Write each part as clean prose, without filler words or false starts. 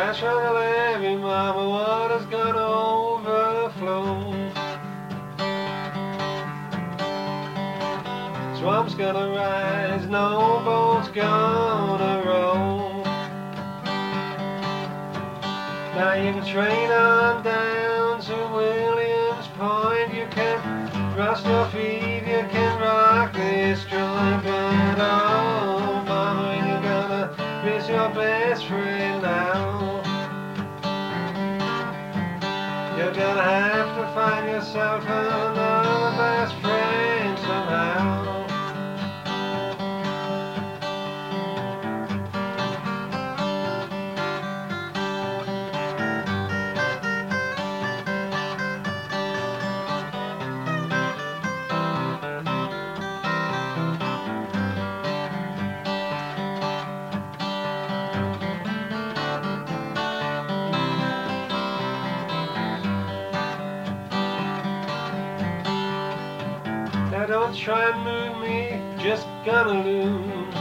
Crash on the levee, mama, water's gonna overflow. Swamp's gonna rise, no boat's gonna row. Now you can train on down to Williams Point. You can thrust your feet, you can rock this joint. But oh, mama, you're gonna miss your best friend now. You're gonna have to find yourself another best friend somehow. Now don't try and move me, just gonna lose.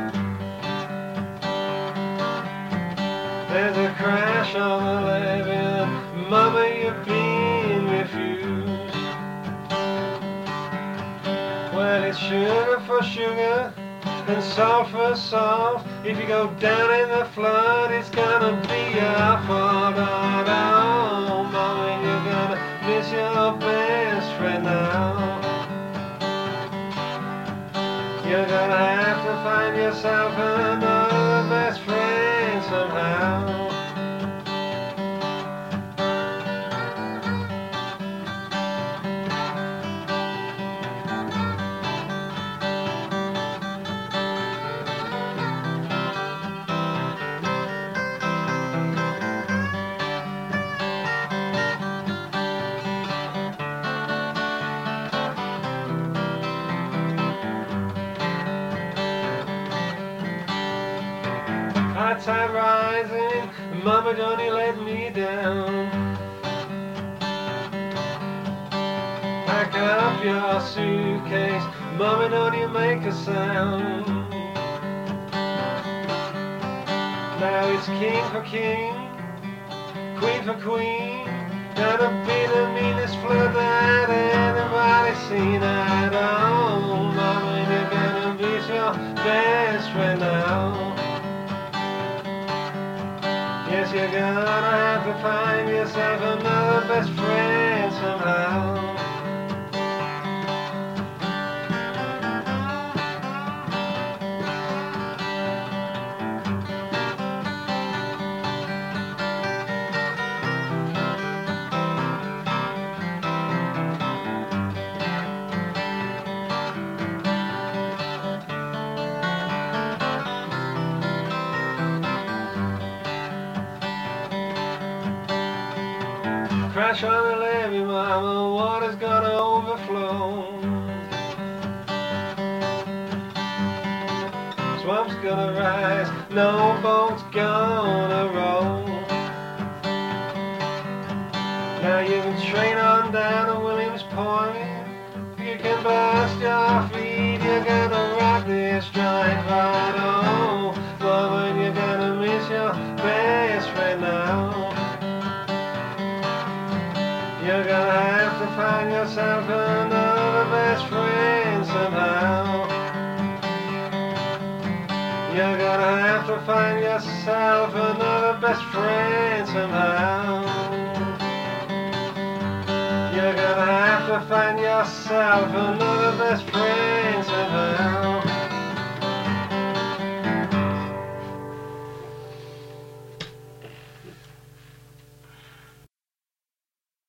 There's a crash on the levee, mama, you're being refused. Well, it's sugar for sugar and salt for salt. If you go down in the flood, it's gonna be your fault. Oh, mama, you're gonna miss your best friend now. You're gonna have to find yourself another best friend somehow. High tide rising, mama, don't you let me down. Pack up your suitcase, mama, don't you make a sound. Now it's king for king, queen for queen. Gonna be the meanest flood that anybody's seen. I know, mama, you're gonna be your best friend now. Yes, you're gonna have to find yourself another best friend somehow. Crash on the levee, mama, water's gonna overflow. Swamp's gonna rise, no boat's gonna row. Now you can train on down to Williams Point. You can blast your feet, you're gonna rock this joint. But oh, mama, you're gonna miss your best friend now. You're gonna have to find yourself another best friend somehow. You're gonna have to find yourself another best friend somehow. You're gonna have to find yourself another best friend somehow.